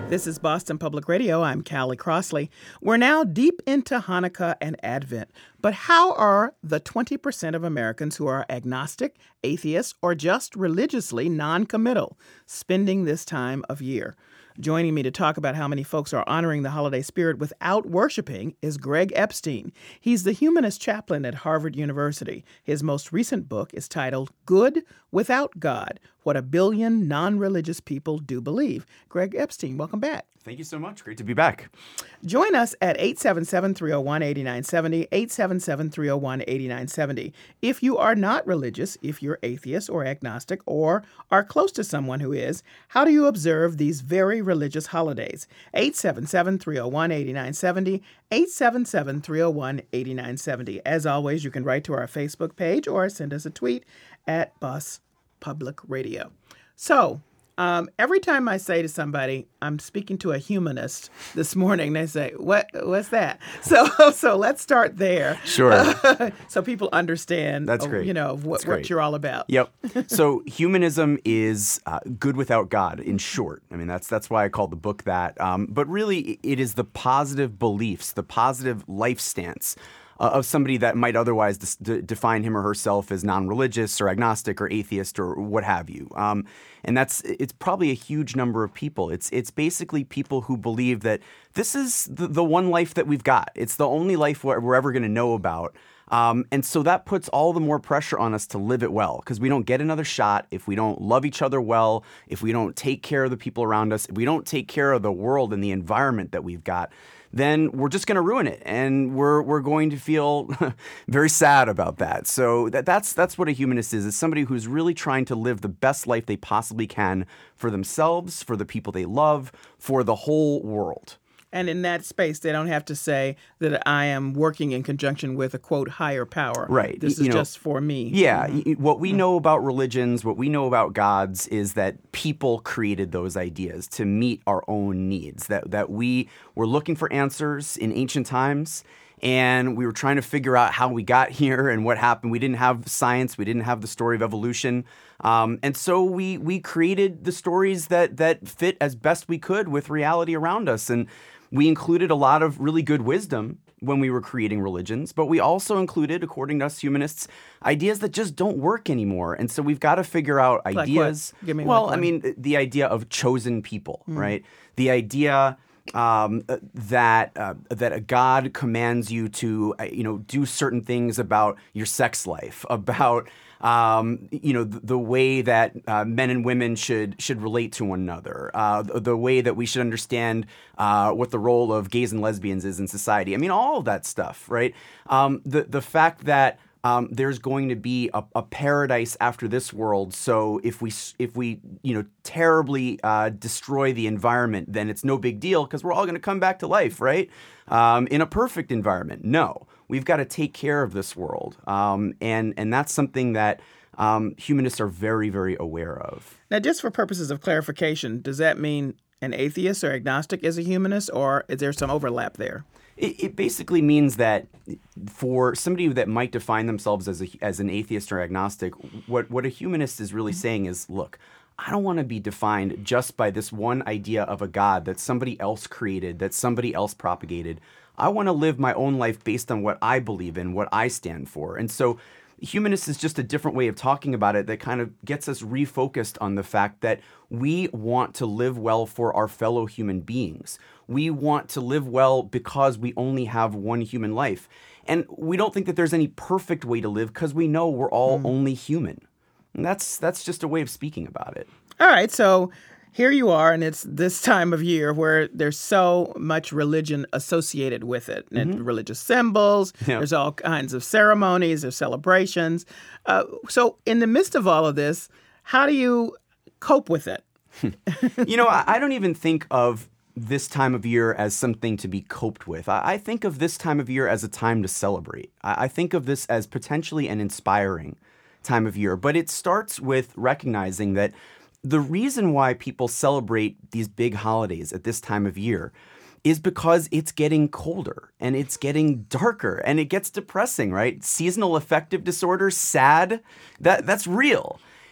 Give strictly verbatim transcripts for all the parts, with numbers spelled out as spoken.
This is Boston Public Radio. I'm Callie Crossley. We're now deep into Hanukkah and Advent. But how are the twenty percent of Americans who are agnostic, atheists, or just religiously non-committal spending this time of year? Joining me to talk about how many folks are honoring the holiday spirit without worshiping is Greg Epstein. He's the humanist chaplain at Harvard University. His most recent book is titled Good Without God: What a Billion Non-Religious People Do Believe. Greg Epstein, welcome back. Thank you so much. Great to be back. Join us at eight seven seven, three oh one, eight nine seven oh, eight seven seven, three oh one, eight nine seven oh. If you are not religious, if you're atheist or agnostic, or are close to someone who is, how do you observe these very religious holidays? eight seven seven, three oh one, eight nine seven oh, eight seven seven, three oh one, eight nine seven oh. As always, you can write to our Facebook page or send us a tweet at Bus Public Radio. So, Um, every time I say to somebody, I'm speaking to a humanist this morning, they say, "What? What's that?" So, so let's start there. Sure. Uh, so people understand. That's uh, great. You know what, what you're all about. Yep. So humanism is uh, good without God, in short. I mean, that's that's why I called the book that. Um, but really, it is the positive beliefs, the positive life stance Uh, of somebody that might otherwise dis- d- define him or herself as non-religious or agnostic or atheist or what have you. Um, and that's it's probably a huge number of people. It's it's basically people who believe that this is the, the one life that we've got. It's the only life we're, we're ever going to know about. Um, and so that puts all the more pressure on us to live it well, because we don't get another shot if we don't love each other well, if we don't take care of the people around us, if we don't take care of the world and the environment that we've got. Then we're just going to ruin it, and we're we're going to feel very sad about that. So that, that's that's what a humanist is. It's somebody who's really trying to live the best life they possibly can for themselves, for the people they love, for the whole world. And in that space, they don't have to say that I am working in conjunction with a, quote, higher power. Right. This you is know, just for me. Yeah. Mm-hmm. What we know about religions, what we know about gods is that people created those ideas to meet our own needs, that, that we were looking for answers in ancient times, and we were trying to figure out how we got here and what happened. We didn't have science. We didn't have the story of evolution. Um, and so we we created the stories that that fit as best we could with reality around us. And we included a lot of really good wisdom when we were creating religions, but we also included, according to us humanists, ideas that just don't work anymore. And so we've got to figure out like ideas. What? Give me well, like I mean, the idea of chosen people, mm. right? The idea um, that uh, that a God commands you to, uh, you know, do certain things about your sex life, about Um, you know, the, the way that uh, men and women should should relate to one another, uh, the, the way that we should understand uh, what the role of gays and lesbians is in society. I mean, all of that stuff, right? Um, the the fact that um, there's going to be a, a paradise after this world. So if we if we you know terribly uh, destroy the environment, then it's no big deal because we're all going to come back to life, right? Um, in a perfect environment. No. We've got to take care of this world, um, and and that's something that um, humanists are very, very aware of. Now, just for purposes of clarification, does that mean an atheist or agnostic is a humanist, or is there some overlap there? It, it basically means that for somebody that might define themselves as a, as an atheist or agnostic, what what a humanist is really saying is, look, I don't want to be defined just by this one idea of a God that somebody else created, that somebody else propagated. I want to live my own life based on what I believe in, what I stand for. And so humanist is just a different way of talking about it that kind of gets us refocused on the fact that we want to live well for our fellow human beings. We want to live well because we only have one human life. And we don't think that there's any perfect way to live because we know we're all mm. only human. And that's that's just a way of speaking about it. All right, so here you are, and it's this time of year where there's so much religion associated with it. And mm-hmm. religious symbols, yeah. There's all kinds of ceremonies, there's celebrations. Uh, so in the midst of all of this, how do you cope with it? You know, I, I don't even think of this time of year as something to be coped with. I, I think of this time of year as a time to celebrate. I, I think of this as potentially an inspiring time of year. But it starts with recognizing that the reason why people celebrate these big holidays at this time of year is because it's getting colder and it's getting darker and it gets depressing, right? Seasonal affective disorder, sad, that that's real.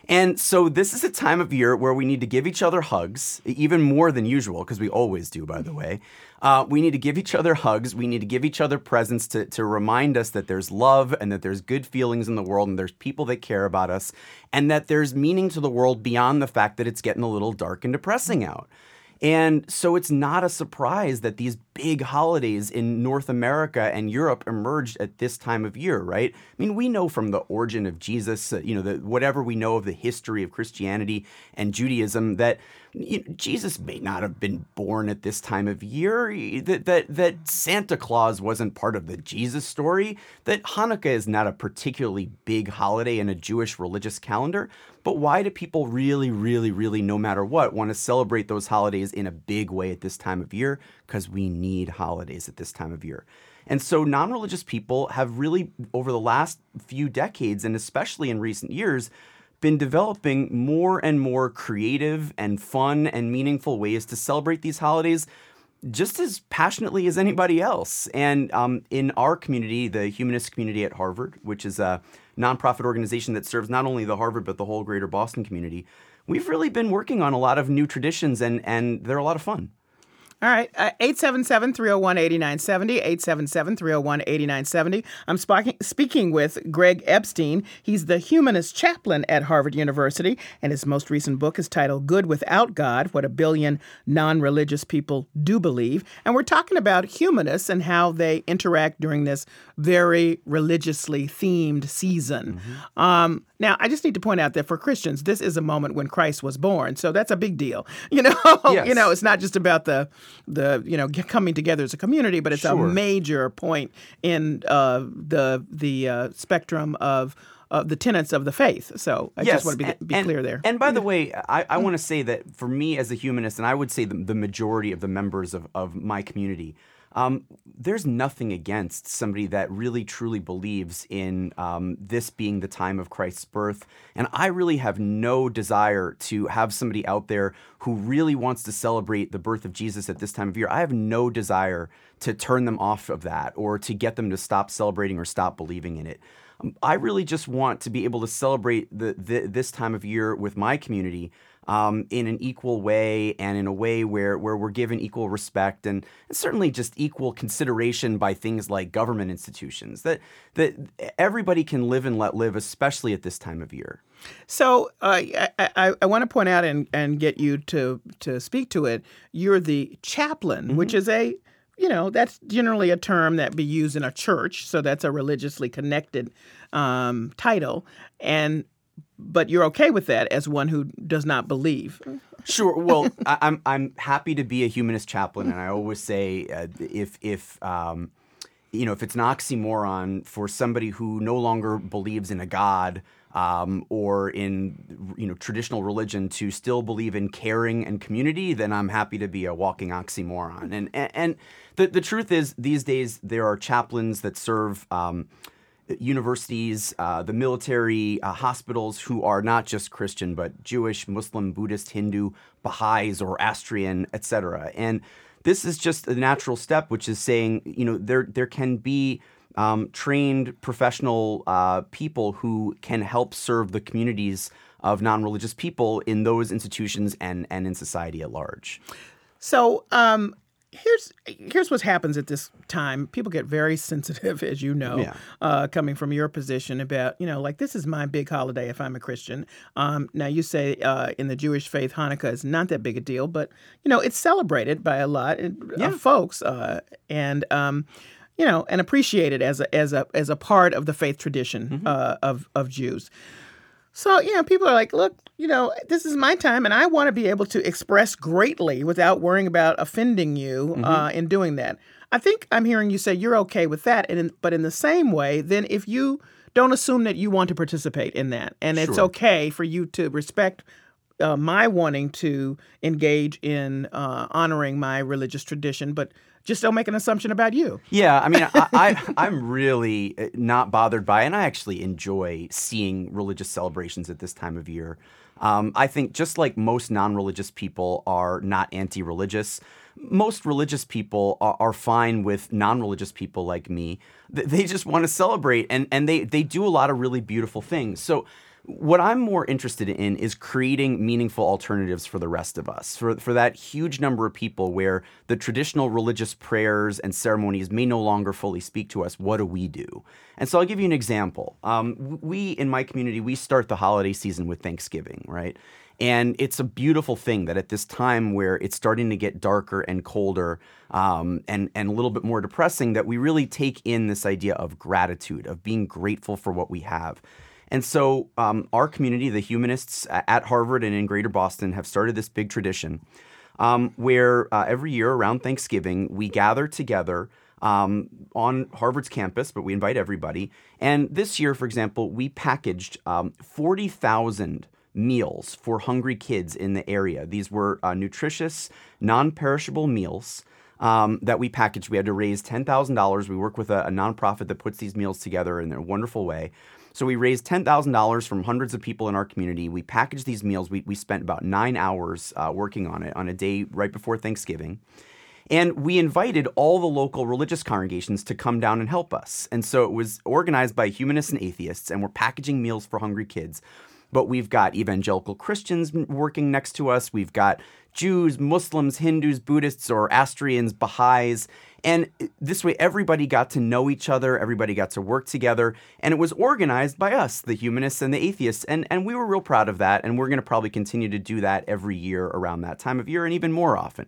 And so this is a time of year where we need to give each other hugs, even more than usual, because we always do, by the way. Uh, we need to give each other hugs. We need to give each other presents to, to remind us that there's love and that there's good feelings in the world and there's people that care about us and that there's meaning to the world beyond the fact that it's getting a little dark and depressing out. And so it's not a surprise that these big holidays in North America and Europe emerged at this time of year, right? I mean, we know from the origin of Jesus, uh, you know, the, whatever we know of the history of Christianity and Judaism, that you know, Jesus may not have been born at this time of year, that, that, that Santa Claus wasn't part of the Jesus story, that Hanukkah is not a particularly big holiday in a Jewish religious calendar. But why do people really, really, really, no matter what, want to celebrate those holidays in a big way at this time of year? Because we need holidays at this time of year. And so non-religious people have really, over the last few decades, and especially in recent years, been developing more and more creative and fun and meaningful ways to celebrate these holidays just as passionately as anybody else. And um, in our community, the Humanist Community at Harvard, which is a nonprofit organization that serves not only the Harvard but the whole greater Boston community, we've really been working on a lot of new traditions, and, and they're a lot of fun. All right, uh, eight seven seven, three oh one, eight nine seven oh, eight seven seven, three oh one, eight nine seven oh. I'm sparking, speaking with Greg Epstein. He's the humanist chaplain at Harvard University, and his most recent book is titled Good Without God, What a Billion Non-Religious People Do Believe. And we're talking about humanists and how they interact during this very religiously themed season. Mm-hmm. Um, now, I just need to point out that for Christians, this is a moment when Christ was born, so that's a big deal. You know, yes. you know, it's not just about the the you know coming together as a community, but it's Sure. a major point in uh, the the uh, spectrum of uh, the tenets of the faith. So I yes. just want to be, and, be clear there. And by the way, I, I want to say that for me as a humanist, and I would say the, the majority of the members of, of my community, Um, there's nothing against somebody that really truly believes in um, this being the time of Christ's birth. And I really have no desire to have somebody out there who really wants to celebrate the birth of Jesus at this time of year. I have no desire to turn them off of that or to get them to stop celebrating or stop believing in it. Um, I really just want to be able to celebrate the, the, this time of year with my community Um, in an equal way and in a way where, where we're given equal respect and, and certainly just equal consideration by things like government institutions, that that everybody can live and let live, especially at this time of year. So uh, I, I, I want to point out and, and get you to, to speak to it. You're the chaplain, mm-hmm. which is a, you know, that's generally a term that be used in a church. So that's a religiously connected um, title. And But you're okay with that as one who does not believe. Sure. Well, I, I'm I'm happy to be a humanist chaplain, and I always say uh, if if um, you know if it's an oxymoron for somebody who no longer believes in a God um, or in you know traditional religion to still believe in caring and community, then I'm happy to be a walking oxymoron. And and, and the the truth is, these days there are chaplains that serve Um, universities, uh, the military, uh, hospitals who are not just Christian, but Jewish, Muslim, Buddhist, Hindu, Baha'i, Zoroastrian, et cetera. And this is just a natural step, which is saying, you know, there there can be um, trained professional uh, people who can help serve the communities of non-religious people in those institutions and, and in society at large. So, um, Here's here's what happens at this time. People get very sensitive, as you know, Yeah. uh, coming from your position about, you know, like this is my big holiday if I'm a Christian. Um, now, you say uh, in the Jewish faith, Hanukkah is not that big a deal, but, you know, it's celebrated by a lot Yeah. of folks uh, and, um, you know, and appreciated as a as a as a part of the faith tradition Mm-hmm. uh, of of Jews. So, you know, people are like, look, you know, this is my time and I want to be able to express greatly without worrying about offending you Mm-hmm. uh, in doing that. I think I'm hearing you say you're okay with that. And in, but in the same way, then if you don't assume that you want to participate in that and it's Sure. okay for you to respect uh, my wanting to engage in uh, honoring my religious tradition, but just don't make an assumption about you. Yeah, I mean, I, I, I'm really not bothered by it, and I actually enjoy seeing religious celebrations at this time of year. Um, I think just like most non-religious people are not anti-religious, most religious people are, are fine with non-religious people like me. They just want to celebrate, and, and they, they do a lot of really beautiful things. So What I'm more interested in is creating meaningful alternatives for the rest of us, for, for that huge number of people where the traditional religious prayers and ceremonies may no longer fully speak to us. What do we do? And so I'll give you an example. Um, we, in my community, we start the holiday season with Thanksgiving, right? And it's a beautiful thing that at this time where it's starting to get darker and colder um, and, and a little bit more depressing, that we really take in this idea of gratitude, of being grateful for what we have. And so um, our community, the humanists at Harvard and in Greater Boston, have started this big tradition um, where uh, every year around Thanksgiving, we gather together um, on Harvard's campus, but we invite everybody. And this year, for example, we packaged um, forty thousand meals for hungry kids in the area. These were uh, nutritious, non-perishable meals um, that we packaged. We had to raise ten thousand dollars. We work with a, a nonprofit that puts these meals together in a wonderful way. So we raised ten thousand dollars from hundreds of people in our community. We packaged these meals. We, we spent about nine hours uh, working on it on a day right before Thanksgiving. And we invited all the local religious congregations to come down and help us. And so it was organized by humanists and atheists, and we're packaging meals for hungry kids. But we've got evangelical Christians working next to us. We've got Jews, Muslims, Hindus, Buddhists, Zoroastrians, Baha'is. And this way, everybody got to know each other. Everybody got to work together. And it was organized by us, the humanists and the atheists. And, and we were real proud of that. And we're going to probably continue to do that every year around that time of year and even more often.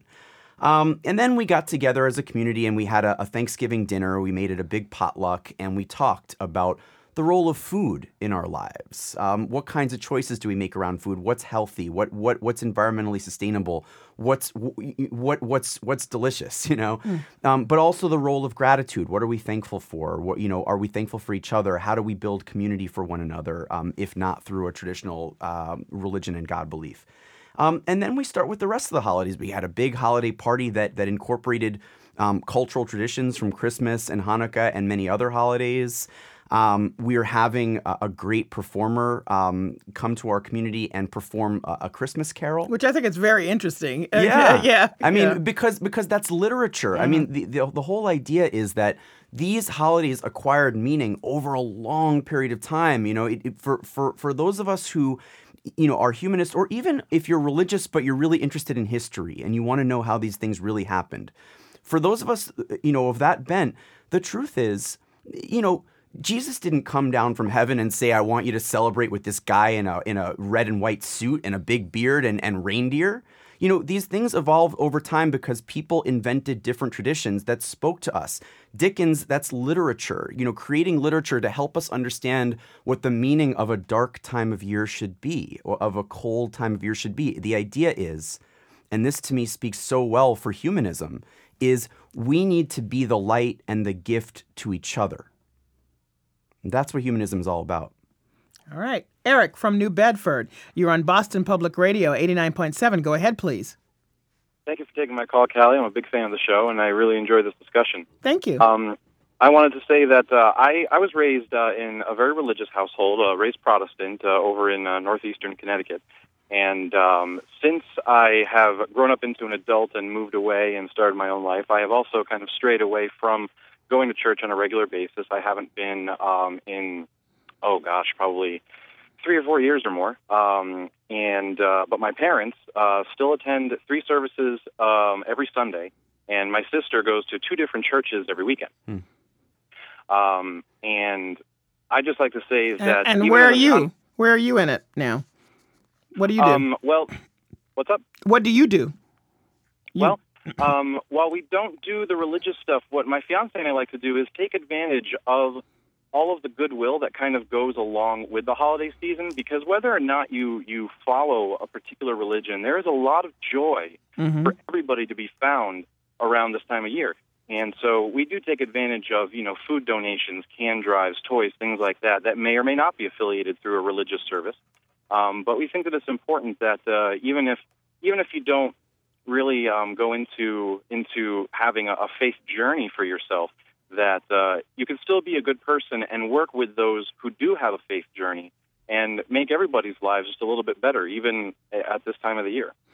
Um, and then we got together as a community and we had a, a Thanksgiving dinner. We made it a big potluck and we talked about the role of food in our lives. Um, what kinds of choices do we make around food? What's healthy? What what what's environmentally sustainable? What's what what's what's delicious? You know, mm. um, but also the role of gratitude. What are we thankful for? What you know, are we thankful for each other? How do we build community for one another, um, if not through a traditional um, religion and God belief? Um, and then we start with the rest of the holidays. We had a big holiday party that that incorporated um, cultural traditions from Christmas and Hanukkah and many other holidays. Um, we are having a, a great performer um, come to our community and perform a, a Christmas carol, which I think is very interesting. Yeah, yeah. I mean, yeah. because because that's literature. Mm-hmm. I mean, the, the the whole idea is that these holidays acquired meaning over a long period of time. You know, it, it, for for for those of us who, you know, are humanists, or even if you're religious but you're really interested in history and you want to know how these things really happened. For those of us, you know, of that bent, the truth is, you know, Jesus didn't come down from heaven and say, I want you to celebrate with this guy in a in a red and white suit and a big beard and, and reindeer. You know, these things evolved over time because people invented different traditions that spoke to us. Dickens, that's literature, you know, creating literature to help us understand what the meaning of a dark time of year should be, or of a cold time of year should be. The idea is, and this to me speaks so well for humanism, is we need to be the light and the gift to each other. That's what humanism is all about. All right. Eric from New Bedford, you're on Boston Public Radio, eighty-nine point seven. Go ahead, please. Thank you for taking my call, Callie. I'm a big fan of the show, and I really enjoy this discussion. Thank you. Um, I wanted to say that uh, I, I was raised uh, in a very religious household, uh, raised Protestant, uh, over in uh, northeastern Connecticut. And um, since I have grown up into an adult and moved away and started my own life, I have also kind of strayed away from going to church on a regular basis. I haven't been um, in, oh gosh, probably three or four years or more. Um, and uh, but my parents uh, still attend three services um, every Sunday, and my sister goes to two different churches every weekend. Hmm. Um, and I just like to say that. And, and where are you? I'm, where are you in it now? What do you do? Um, well, what's up? What do you do? You... Well. Um, while we don't do the religious stuff, what my fiance and I like to do is take advantage of all of the goodwill that kind of goes along with the holiday season, because whether or not you, you follow a particular religion, there is a lot of joy mm-hmm. for everybody to be found around this time of year. And so we do take advantage of, you know, food donations, can drives, toys, things like that, that may or may not be affiliated through a religious service. Um, but we think that it's important that uh, even if even if you don't really um, go into into having a, a faith journey for yourself, that uh, you can still be a good person and work with those who do have a faith journey and make everybody's lives just a little bit better, even at this time of the year.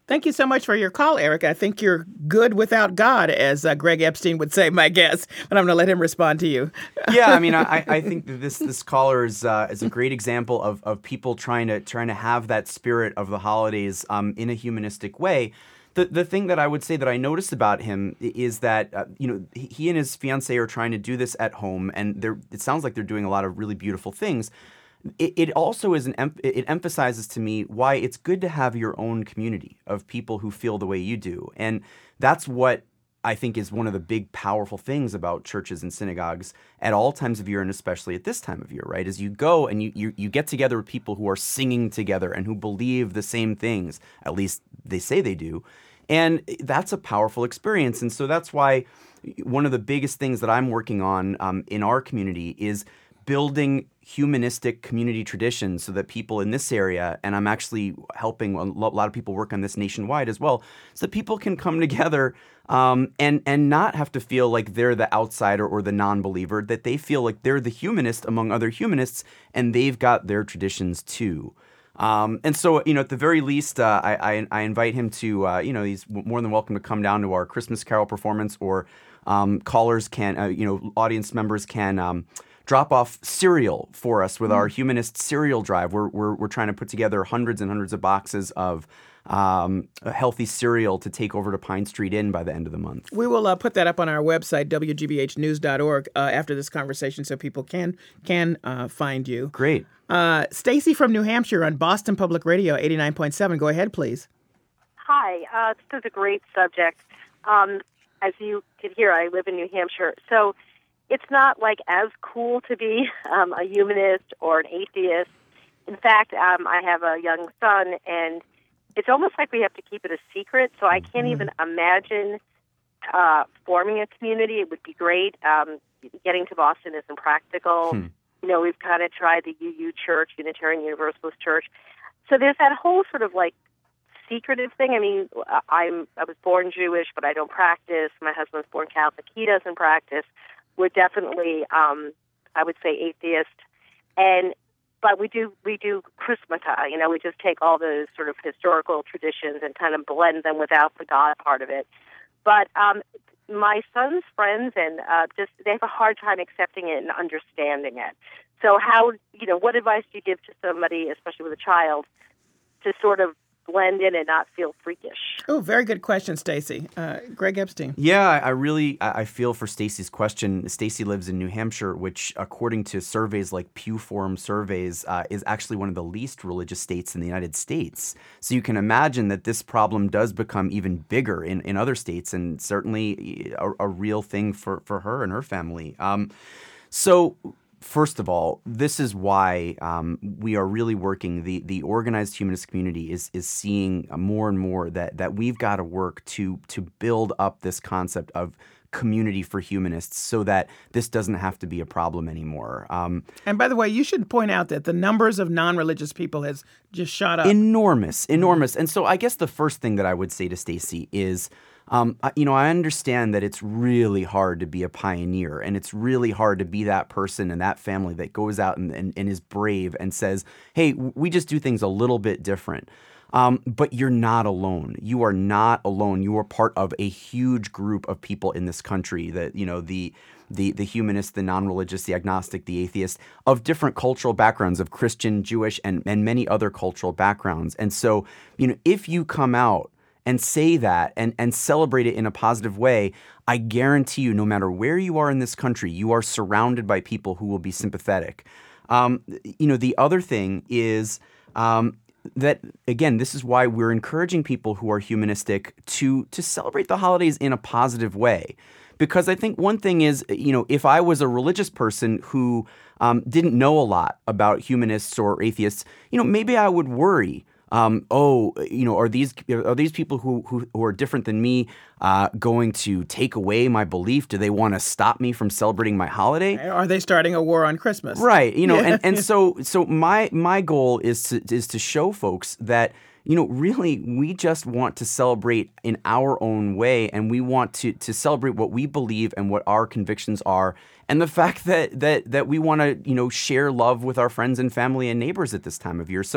Thank you so much for your call, Eric. I think you're good without God, as uh, Greg Epstein would say, my guess. But I'm going to let him respond to you. Yeah, I mean, I, I think that this this caller is uh, is a great example of, of people trying to trying to have that spirit of the holidays um, in a humanistic way. The the thing that I would say that I noticed about him is that uh, you know he and his fiancée are trying to do this at home, and they're it sounds like they're doing a lot of really beautiful things. It, it also is an em- it emphasizes to me why it's good to have your own community of people who feel the way you do, and that's what I think is one of the big powerful things about churches and synagogues at all times of year, and especially at this time of year, right? Is you go and you you, you get together with people who are singing together and who believe the same things, at least they say they do, and that's a powerful experience. And so that's why one of the biggest things that I'm working on um, in our community is building humanistic community traditions so that people in this area, and I'm actually helping a lot of people work on this nationwide as well, so that people can come together um, and and not have to feel like they're the outsider or the non-believer, that they feel like they're the humanist among other humanists, and they've got their traditions too. Um, and so, you know, at the very least, uh, I, I, I invite him to, uh, you know, he's more than welcome to come down to our Christmas Carol performance, or um, callers can, uh, you know, audience members can um, drop off cereal for us with mm. our humanist cereal drive. We're, we're we're trying to put together hundreds and hundreds of boxes of um, a healthy cereal to take over to Pine Street Inn by the end of the month. We will uh, put that up on our website, w g b h news dot org, uh, after this conversation, so people can can uh, find you. Great. Uh, Stacy from New Hampshire on Boston Public Radio, eighty-nine point seven. Go ahead, please. Hi. Uh, this is a great subject. Um, as you could hear, I live in New Hampshire. So it's not like as cool to be um, a humanist or an atheist. In fact, um, I have a young son, and it's almost like we have to keep it a secret. So I can't mm-hmm. even imagine uh, forming a community. It would be great. Um, getting to Boston isn't practical. Hmm. You know, we've kind of tried the U U Church, Unitarian Universalist Church. So there's that whole sort of like secretive thing. I mean, I'm I was born Jewish, but I don't practice. My husband's born Catholic. He doesn't practice. We're definitely, um, I would say, atheist. And but we do we do Chrismata. You know, we just take all the sort of historical traditions and kind of blend them without the God part of it. But um, my son's friends and uh, just they have a hard time accepting it and understanding it. So how, you know, what advice do you give to somebody, especially with a child, to sort of blend in and not feel freakish? Oh, very good question, Stacy. Uh, Greg Epstein. Yeah, I really I feel for Stacy's question. Stacy lives in New Hampshire, which, according to surveys like Pew Forum surveys, uh, is actually one of the least religious states in the United States. So you can imagine that this problem does become even bigger in, in other states, and certainly a, a real thing for, for her and her family. Um, so... First of all, this is why um, we are really working. The the organized humanist community is is seeing more and more that that we've got to work to to build up this concept of community for humanists, so that this doesn't have to be a problem anymore. Um, and by the way, you should point out that the numbers of non-religious people has just shot up. Enormous, enormous. And so I guess the first thing that I would say to Stacy is, Um, you know, I understand that it's really hard to be a pioneer, and it's really hard to be that person and that family that goes out and, and, and is brave and says, hey, we just do things a little bit different. Um, but you're not alone. You are not alone. You are part of a huge group of people in this country that, you know, the the the humanist, the non-religious, the agnostic, the atheist, of different cultural backgrounds, of Christian, Jewish, and, and many other cultural backgrounds. And so, you know, if you come out and say that and, and celebrate it in a positive way, I guarantee you, no matter where you are in this country, you are surrounded by people who will be sympathetic. Um, you know, the other thing is um, that, again, this is why we're encouraging people who are humanistic to to celebrate the holidays in a positive way. Because I think one thing is, you know, if I was a religious person who um, didn't know a lot about humanists or atheists, you know, maybe I would worry. Um, oh, you know, are these are these people who who, who are different than me uh, going to take away my belief? Do they want to stop me from celebrating my holiday? Are they starting a war on Christmas? Right. You know, yeah. and, and so so my my goal is to is to show folks that, you know, really, we just want to celebrate in our own way, and we want to to celebrate what we believe and what our convictions are, and the fact that that that we want to, you know, share love with our friends and family and neighbors at this time of year. So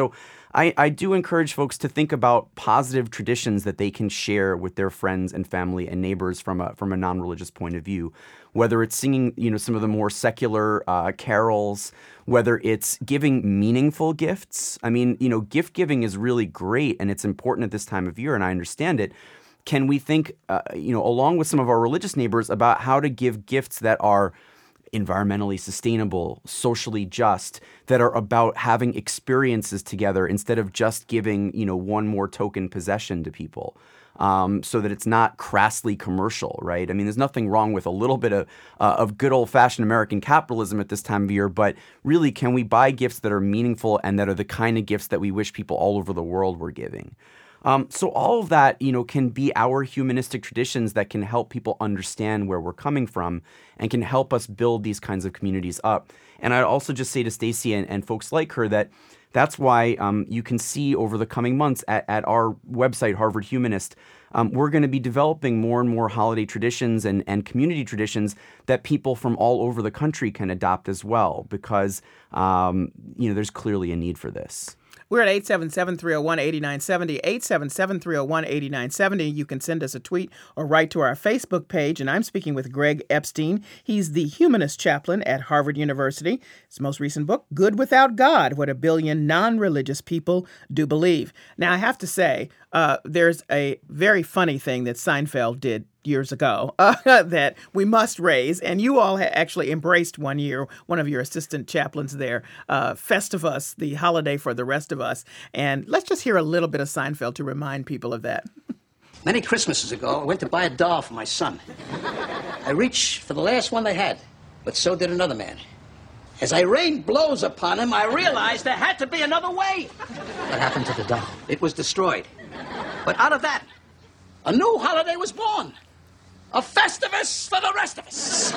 I, I do encourage folks to think about positive traditions that they can share with their friends and family and neighbors from a from a non-religious point of view. Whether it's singing, you know, some of the more secular uh, carols, whether it's giving meaningful gifts. I mean, you know, gift giving is really great and it's important at this time of year, and I understand it. Can we think, uh, you know, along with some of our religious neighbors about how to give gifts that are environmentally sustainable, socially just, that are about having experiences together instead of just giving, you know, one more token possession to people, um, so that it's not crassly commercial, right? I mean, there's nothing wrong with a little bit of uh, of good old-fashioned American capitalism at this time of year, but really, can we buy gifts that are meaningful and that are the kind of gifts that we wish people all over the world were giving? Um, so all of that, you know, can be our humanistic traditions that can help people understand where we're coming from and can help us build these kinds of communities up. And I'd also just say to Stacy and, and folks like her that that's why um, you can see over the coming months at, at our website, Harvard Humanist, um, we're going to be developing more and more holiday traditions and, and community traditions that people from all over the country can adopt as well, because, um, you know, there's clearly a need for this. We're at eight seven seven, three oh one, eight nine seven oh, eight seven seven, three oh one, eight nine seven oh. You can send us a tweet or write to our Facebook page. And I'm speaking with Greg Epstein. He's the humanist chaplain at Harvard University. His most recent book, Good Without God, What a Billion Non-Religious People Do Believe. Now, I have to say, uh, there's a very funny thing that Seinfeld did years ago uh, that we must raise, and you all ha- actually embraced one year, one of your assistant chaplains there, uh, Festivus, the holiday for the rest of us. And let's just hear a little bit of Seinfeld to remind people of that. Many Christmases ago, I went to buy a doll for my son. I reached for the last one they had, but so did another man. As I rained blows upon him, I realized there had to be another way. What happened to the doll? It was destroyed. But out of that, a new holiday was born. A Festivus for the rest of us.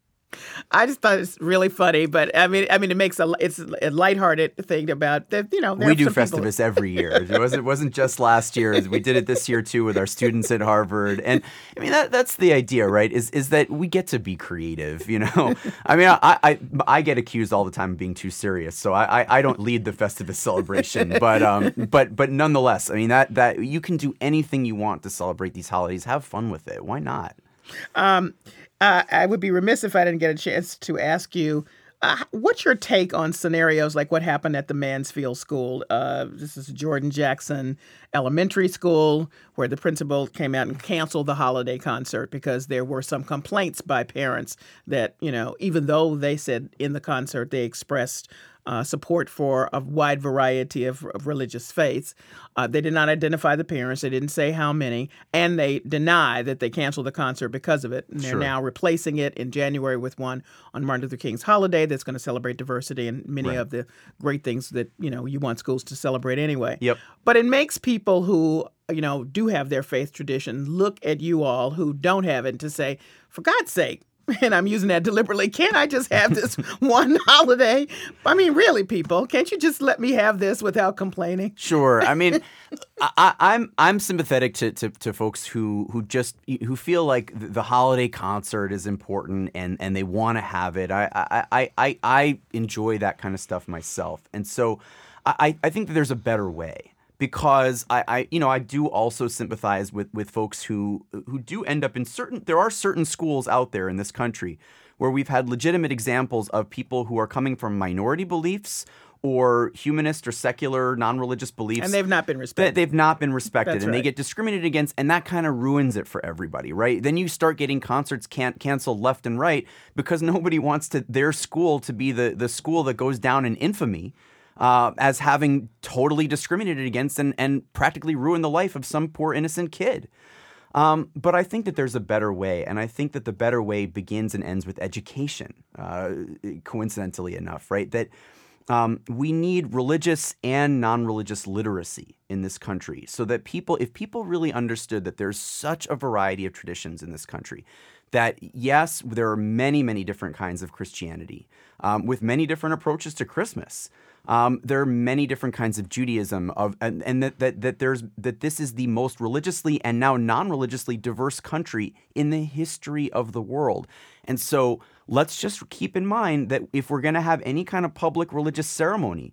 I just thought it's really funny, but I mean, I mean, it makes a it's a lighthearted thing about that. You know, we do Festivus people... every year. It wasn't it wasn't just last year. We did it this year too with our students at Harvard, and I mean that that's the idea, right? Is is that we get to be creative. You know, I mean, I I, I get accused all the time of being too serious, so I, I I don't lead the Festivus celebration, but um but but nonetheless, I mean that that you can do anything you want to celebrate these holidays. Have fun with it. Why not? Um. Uh, I would be remiss if I didn't get a chance to ask you, uh, what's your take on scenarios like what happened at the Mansfield School? Uh, this is Jordan Jackson Elementary School, where the principal came out and canceled the holiday concert because there were some complaints by parents that, you know, even though they said in the concert they expressed Uh, support for a wide variety of, of religious faiths. Uh, they did not identify the parents. They didn't say how many. And they deny that they canceled the concert because of it. And they're sure. now replacing it in January with one on Martin Luther King's holiday that's going to celebrate diversity and many right. of the great things that, you know, you want schools to celebrate anyway. Yep. But it makes people who, you know, do have their faith tradition look at you all who don't have it to say, for God's sake, and I'm using that deliberately, can't I just have this one holiday? I mean, really, people, can't you just let me have this without complaining? Sure. I mean, I, I'm I'm sympathetic to, to, to folks who who just who feel like the holiday concert is important and, and they want to have it. I, I I I enjoy that kind of stuff myself, and so I, I think that there's a better way. Because I, I, you know, I do also sympathize with, with folks who who do end up in certain. There are certain schools out there in this country where we've had legitimate examples of people who are coming from minority beliefs or humanist or secular non-religious beliefs, and they've not been respected. They've not been respected, That's and right. they get discriminated against, and that kind of ruins it for everybody, right? Then you start getting concerts can't canceled left and right because nobody wants to their school to be the the school that goes down in infamy. Uh, as having totally discriminated against and, and practically ruined the life of some poor innocent kid. Um, but I think that there's a better way, and I think that the better way begins and ends with education, uh, coincidentally enough, right? That um, we need religious and non-religious literacy in this country so that people, if people really understood that there's such a variety of traditions in this country, that yes, there are many, many different kinds of Christianity um, with many different approaches to Christmas. Um, there are many different kinds of Judaism, of and, and that, that that there's that this is the most religiously and now non-religiously diverse country in the history of the world. And so let's just keep in mind that if we're going to have any kind of public religious ceremony,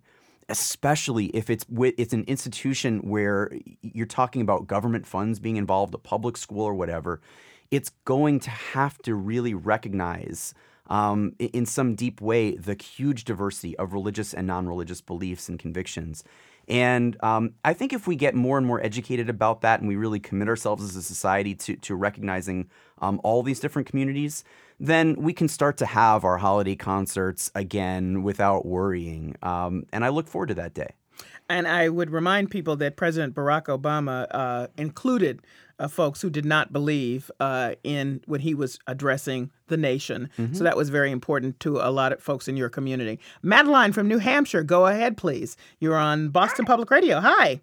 especially if it's wi- it's an institution where you're talking about government funds being involved, a public school or whatever, it's going to have to really recognize um, i- in some deep way the huge diversity of religious and non-religious beliefs and convictions. And um, I think if we get more and more educated about that and we really commit ourselves as a society to, to recognizing um, all these different communities, then we can start to have our holiday concerts again without worrying. Um, and I look forward to that day. And I would remind people that President Barack Obama uh, included uh, folks who did not believe uh, in when he was addressing the nation. Mm-hmm. So that was very important to a lot of folks in your community. Madeline from New Hampshire, go ahead, please. You're on Boston Public Radio. Hi.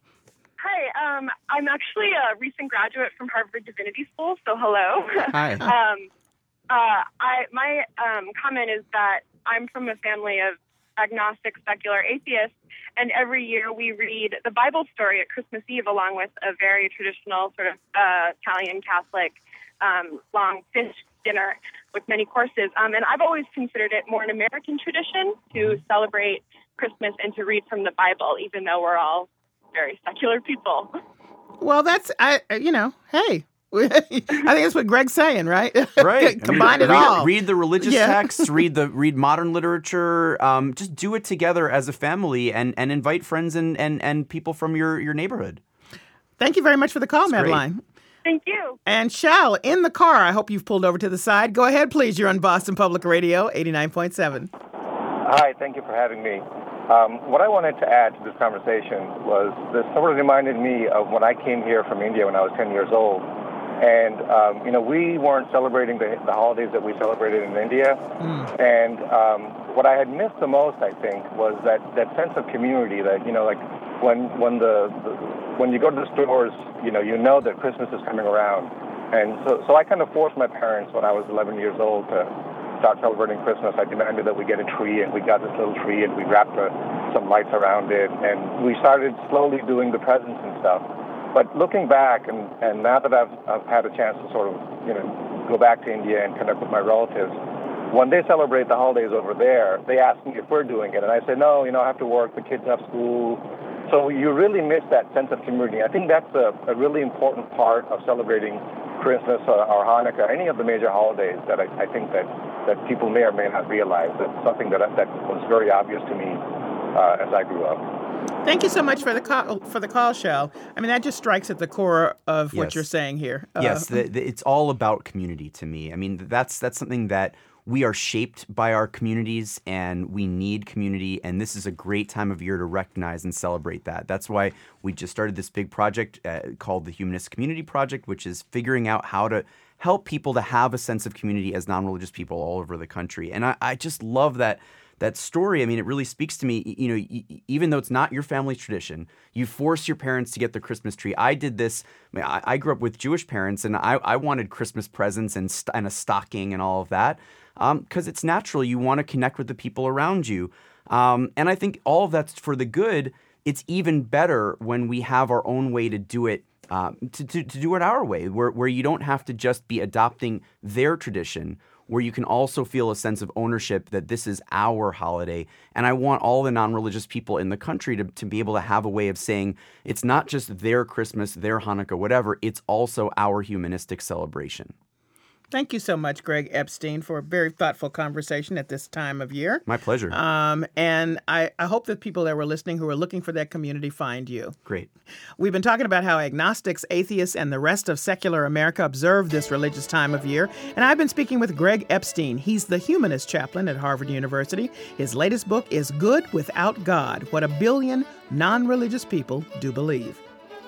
Hi, um, I'm actually a recent graduate from Harvard Divinity School, so hello. Hi. um, uh, I, my um, comment is that I'm from a family of agnostic, secular atheists, and every year we read the Bible story at Christmas Eve along with a very traditional sort of uh, Italian Catholic um, long fish dinner with many courses. Um, and I've always considered it more an American tradition to celebrate Christmas and to read from the Bible, even though we're all very secular people. Well, that's, I. you know, hey. I think that's what Greg's saying, right? Right. Combine I mean, it read, all. Read the religious Yeah. texts, read the read modern literature. Um, just do it together as a family and, and invite friends and, and, and people from your, your neighborhood. Thank you very much for the call, That's great. Madeline. Thank you. And Shal, in the car, I hope you've pulled over to the side. Go ahead, please. You're on Boston Public Radio, eighty-nine point seven. Hi, thank you for having me. Um, what I wanted to add to this conversation was this sort of reminded me of when I came here from India when I was ten years old. And, um, you know, we weren't celebrating the, the holidays that we celebrated in India. Mm. And um, what I had missed the most, I think, was that, that sense of community that, you know, like when when the, the when you go to the stores, you know, you know that Christmas is coming around. And so, so I kind of forced my parents when I was eleven years old to start celebrating Christmas. I demanded that we get a tree, and we got this little tree, and we wrapped uh, some lights around it. And we started slowly doing the presents and stuff. But looking back, and, and now that I've, I've had a chance to sort of, you know, go back to India and connect with my relatives, when they celebrate the holidays over there, they ask me if we're doing it. And I say, no, you know, I have to work, the kids have school. So you really miss that sense of community. I think that's a, a really important part of celebrating Christmas or, or Hanukkah, any of the major holidays that I, I think that, that people may or may not realize. That's something that, that was very obvious to me uh, as I grew up. Thank you so much for the call, for the call, Shell. I mean, that just strikes at the core of Yes. what you're saying here. Uh, Yes, the, the, it's all about community to me. I mean, that's that's something that we are shaped by our communities, and we need community, and this is a great time of year to recognize and celebrate that. That's why we just started this big project uh, called the Humanist Community Project, which is figuring out how to help people to have a sense of community as non-religious people all over the country. And I, I just love that that story. I mean, it really speaks to me. You know, even though it's not your family's tradition, you force your parents to get the Christmas tree. I did this. I, mean, I, I grew up with Jewish parents, and I, I wanted Christmas presents and, st- and a stocking and all of that because um, it's natural. You want to connect with the people around you. Um, and I think all of that's for the good. It's even better when we have our own way to do it, um, to, to, to do it our way, where, where you don't have to just be adopting their tradition, where you can also feel a sense of ownership that this is our holiday. And I want all the non-religious people in the country to, to be able to have a way of saying it's not just their Christmas, their Hanukkah, whatever, it's also our humanistic celebration. Thank you so much, Greg Epstein, for a very thoughtful conversation at this time of year. My pleasure. Um, and I, I hope that people that were listening who are looking for that community find you. Great. We've been talking about how agnostics, atheists, and the rest of secular America observe this religious time of year. And I've been speaking with Greg Epstein. He's the humanist chaplain at Harvard University. His latest book is Good Without God: What a Billion Non-Religious People Do Believe.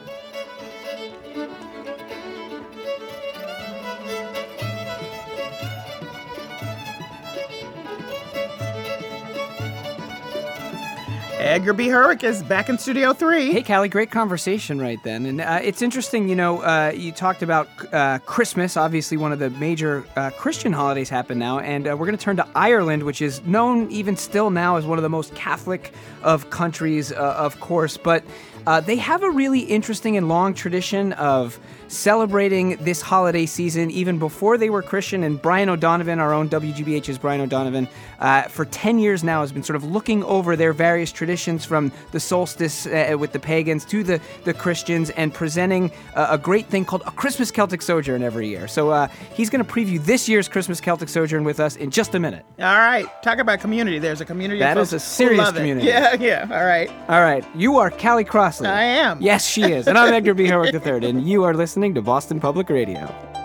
Edgar B. Herrick is back in Studio three. Hey, Callie, great conversation right then. And uh, it's interesting, you know, uh, you talked about uh, Christmas, obviously one of the major uh, Christian holidays happen now, and uh, we're going to turn to Ireland, which is known even still now as one of the most Catholic of countries, uh, of course. But Uh, they have a really interesting and long tradition of celebrating this holiday season even before they were Christian. And Brian O'Donovan, our own W G B H's Brian O'Donovan, uh, for ten years now has been sort of looking over their various traditions from the solstice uh, with the pagans to the, the Christians and presenting uh, a great thing called a Christmas Celtic Sojourn every year. So uh, he's going to preview this year's Christmas Celtic Sojourn with us in just a minute. All right. Talk about community. There's a community That of is folks a serious who love it. community. Yeah, yeah. All right. All right. You are Callie Crossley. I am. Yes, she is. And I'm Edgar B. Herwick the third, and you are listening to Boston Public Radio.